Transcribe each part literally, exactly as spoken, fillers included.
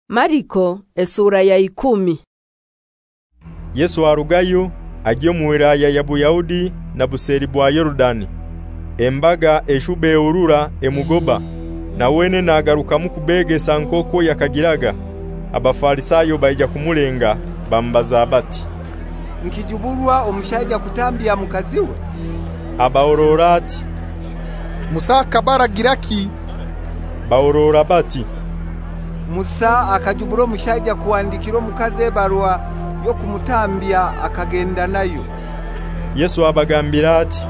Mariko esura ya ikumi. Yesu arugayo agiye mu Wilaya ya Buyahudi na buseri bwa Yorodani. Embaga eshube urura emugoba na wene nagaruka mu kubegesa nkoko yakagiraga. Abafarisayo bayija kumulenga bambaza bati, Nkijuburwa omushaija kutambia mukaziwe? Abaororati, Musa kabaragiraki? Baorora bati, Musa akajuburo mushaija kuandikiro mukaze barua yo kumutambia akagenda nayo. Yesu abagambira ati,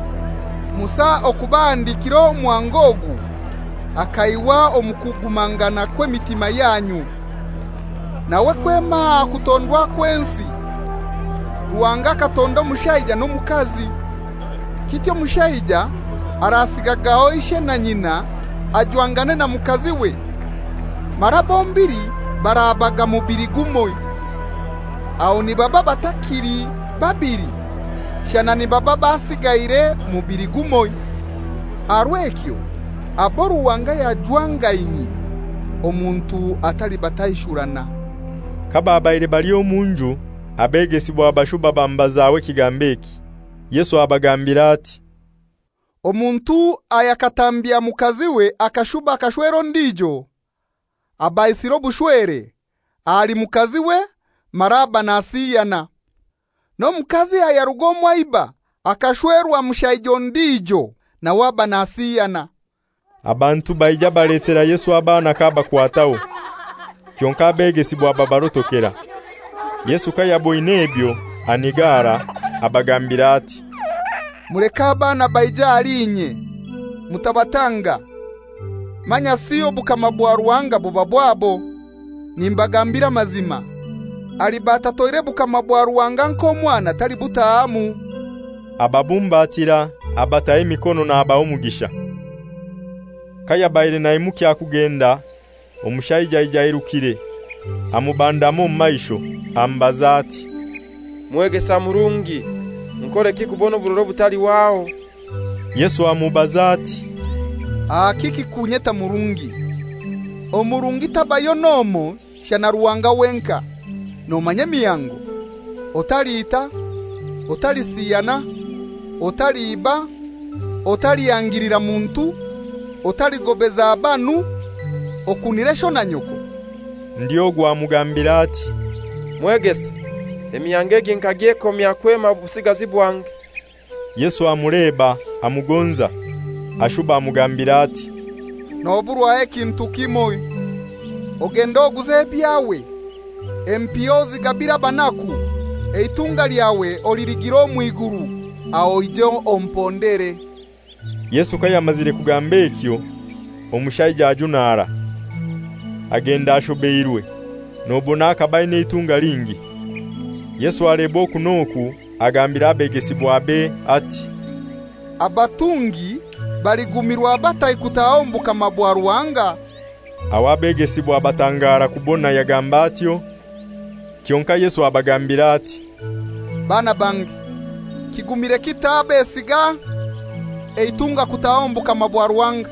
Musa okubandikiro mwangogu akaiwa omukugumangana kwe mitima yanyu. Nawe kwema kutondwa kwensi Ruanga katondo mushaija no mukazi. Kityo mushaija arasigagao ishe na nyina ajwangane na mukazi we. Marabombiri barabaga mubiri gumoy. Au ni baba batakiri babiri shana ni baba basigaire mubiri gumoy. Arwekyo aboru wanga ya jwanga inyi omuntu atali batayishurana. Kababaire bali omunju abegesibwa abashuba bambazawe kigambeki. Yesu abagambira ati, Omuntu ayakatambia mukaziwe akashuba akashwero ndijo abaisiro bushwere ali mukaziwe maraba nasiyana. No mukazi ayarugomwa iba akashwerwa mushaijo ndijo na waba nasiyana. Abantu baija baletera Yesu abana kaba kwatawo. Kyonka begesibwa babarotokera. Yesu kayaboine ebyo anigara abagambira ati, Muleka abana baija alinye mutabatanga. Manya siyo bukama bwa Ruanga buba bwabo. Nimbagambira mazima alibata toire bukama bwa Ruanga nko mwana tali butaamu. Ababumbatira abataye mikono na abaumugisha. Kaya baire na imuki akugenda omushaija ijairukire amubandamo maisho ambazati, Mwegesa murungi nkore kikubona buroro butali wao. Yesu amubazati, Akiki kunyeta murungi. Omurungi tabayo nomo shana Ruanga wenka. No manyemi yangu otalita otalisiana otaliba otaliyangirira muntu otaligobeza abanu okuniresho na nyoko. Ndiyo gwamugambira ati, Mwegesa emiyangegi nkagiye komya kwema busigazi bwange. Yesu amureba amugonza ashuba amugambira ati, Noburwa ekintu kimoy ogenda oguze byawe empiozi gabira banaku eitunga lyawe olirigiro mwiguru aho ijo ompondere. Yesu kayamazire kugamba ekyo omushaija ajunara agenda ashobeirwe nobona akabaine itunga lingi. Yesu alebo kunoku agambira abegesibwa be ati, Abatungi baligumirwa batayi kutaombuka mabwa Ruanga. Awabegesibwa abatangara kubona yagamba atyo. Kyonka Yesu abagambira ati, Bana bangi kigumire kitabe siga eitunga kutaombuka mabwa Ruanga.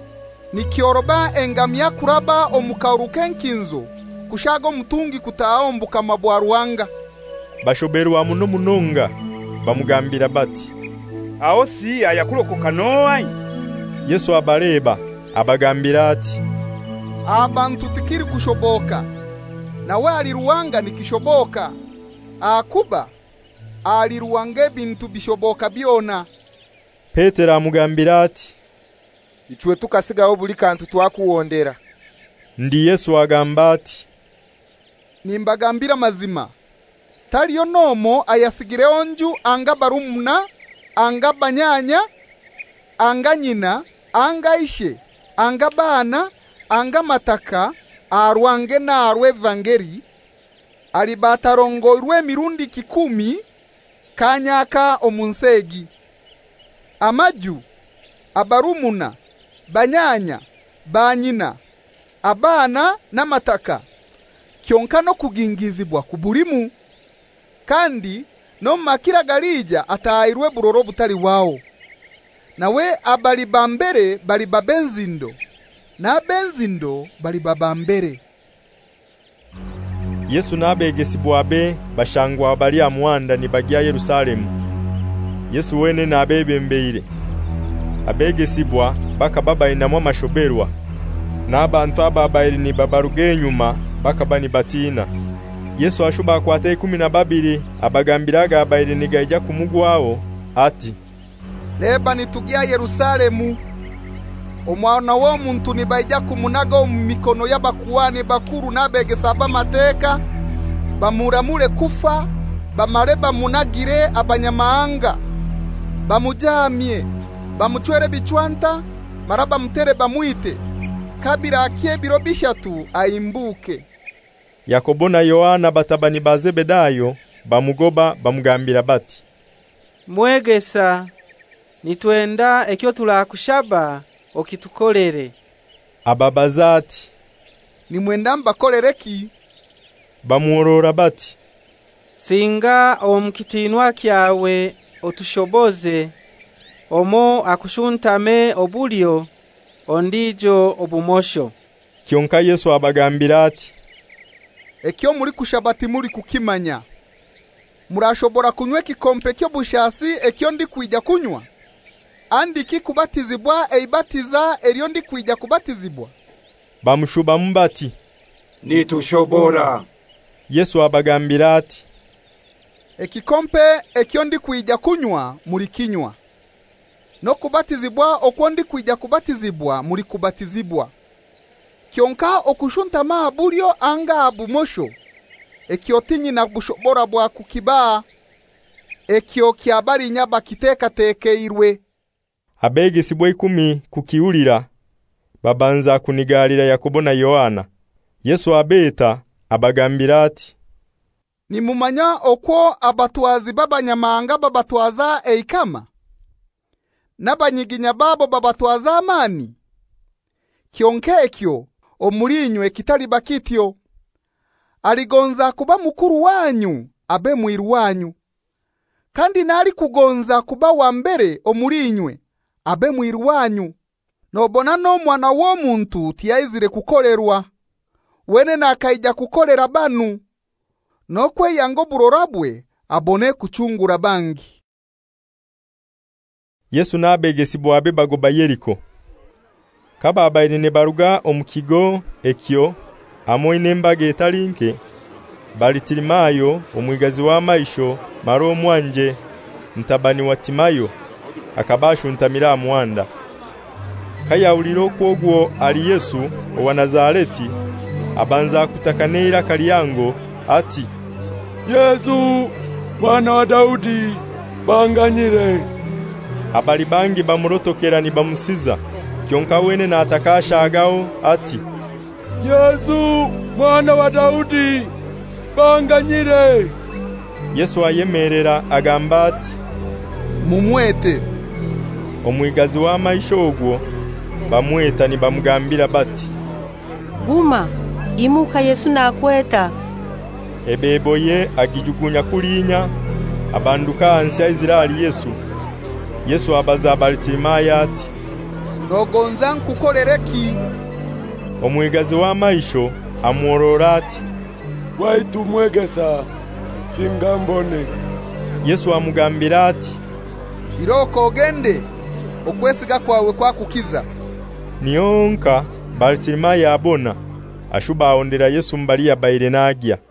Nikioroba engamya kuraba omukauruke nkinzo kushago mutungi kutaombuka mabwa Ruanga. Bashoberwa muno munonga bamugambira bati, Aho si ayakulokoka noai? Yesu abareba abagambira ati, Abantu tikiri kushoboka nawe ali Ruanga nikishoboka. Akuba ali Ruanga bintu bishoboka byona. Petero amugambira ati, Ichwe tukasigaho buli kantu twakuwondera. Ndi Yesu agamba ati, Nimbagambira mazima taliyo nomo ayasigire onju anga barumuna anga banyanya anga nyina anga ishe anga bana anga mataka arwange na arwe vangeri alibatarongoirwe mirundi kikumi kanyaka omunsegi. Amaju abarumuna banyanya banyina abana na mataka kyonka no kugingizibwa kubulimu. Kandi no makira galija atairwe buroro butali wao. Nawe abali bambere bali babenzindo na benzindo bali babambere. Yesu n'abegesibwa be bashangwa bali amuanda ni bagya Yerusalemu. Yesu wene n'abebembeire. Abegesibwa bakababa inamwa amashoberwa. N'abantu ababairi ni babaruge nyuma bakabani batina. Yesu ashuba akwate kumi na babiri abagambiraga abairi nigaija kumugwawo ati, leba nitugia Yerusalemu, omwana wo muntu nibaija kumunaga mu mikono y'abakuwani bakuru n'abegesaba mateka, bamuramure kufa, bamare bamunagire abanyamahanga, bamujamye, bamutwere bichwanta, maraba mutere bamwite, kabira akie biro bishatu aimbuke. Yakobo na Yohana batabani ba Zebedayo bamugoba bamugambira bati, mwegesa nitwenda ekyo tulakushaba okitukolere. Ababazati, nimwenda mbakolereki? Bamuorora bati, singa omukitinwa kyawe otushoboze, omo akushuntame obulyo ondijo obumosho. Kyonka Yesu abagambira ati, ekyo muri kushabati muri kukimanya. Murashobora kunywa kikompe kyo bushasi ekyo ndi kuija kunywa? Andi kikubatizibwa eibatiza eryo ndi kuija kubatizibwa? Bamushuba mbati, nitushobora. Yesu abagambira ati, ekikompe ekyo ndi kuija kunywa muri kinywa, no kubatizibwa okwo ndi kuija kubatizibwa muri kubatizibwa. Kyonka okushuntama abulyo anga abumosho, ekyo tinyi na bushobora bwa kukiba, ekyo kyabali nyaba kiteka tekeirwe. Abegesibwa ikumi kukiulira babanza kunigalira Yakobo na Yohana. Yesu abeta abagambira ati, nimumanya okwo abatwazi babanyamanga babatwaza eikama, n'abanyiginya babo babatwaza amani. Kyonke ekyo omulinywe kitali bakityo. Aligonza kuba mukuru wanyu abe mwiru wanyu, kandi nali kugonza kuba wa mbere omulinywe abe mwiru wanyu. Nobona no mwana wo muntu tiyaizire kukolerwa, wene nakaija kukolera banu, nokwe yango burorabwe abone kuchungura bangi. Yesu n'abegesibwa be bagoba Yeriko. Kaba abairi ne baruga omukigo ekyo amoine mbage etalinke, Balitirimayo omwigazi wa maisho maro mwanje mtabani wa Timayo akabashu ntamira muanda. Kaya uliro kwogwo ali Yesu owa Nazareti abanza kutakanira kaliyango ati, Yesu mwana wa Daudi banganyire. Abali bangi bamurotokera ni bamusiza. Kyonka wene na atakasha agao ati, Yesu mwana wa Daudi banganyire. Yesu ayemerera agamba ati, mumwete. Omwigazi wa maisho ogwo bamweta ni bamugambira bati, guma imuka Yesu nakweta. Ebebo ye agijugunya kulinya abanduka ansi Israeli Yesu. Yesu abaza Balitirimayo ati, nogonza nkukolereki? Omwigazi wa maisho amuorora ati, waitu mwegesa singambone. Yesu amugambira ati, iroko ogende okwesiga kwawe kwa kukiza. Niyonka Balitirimayo abona ashuba ondera Yesu mbali ya baire nagya.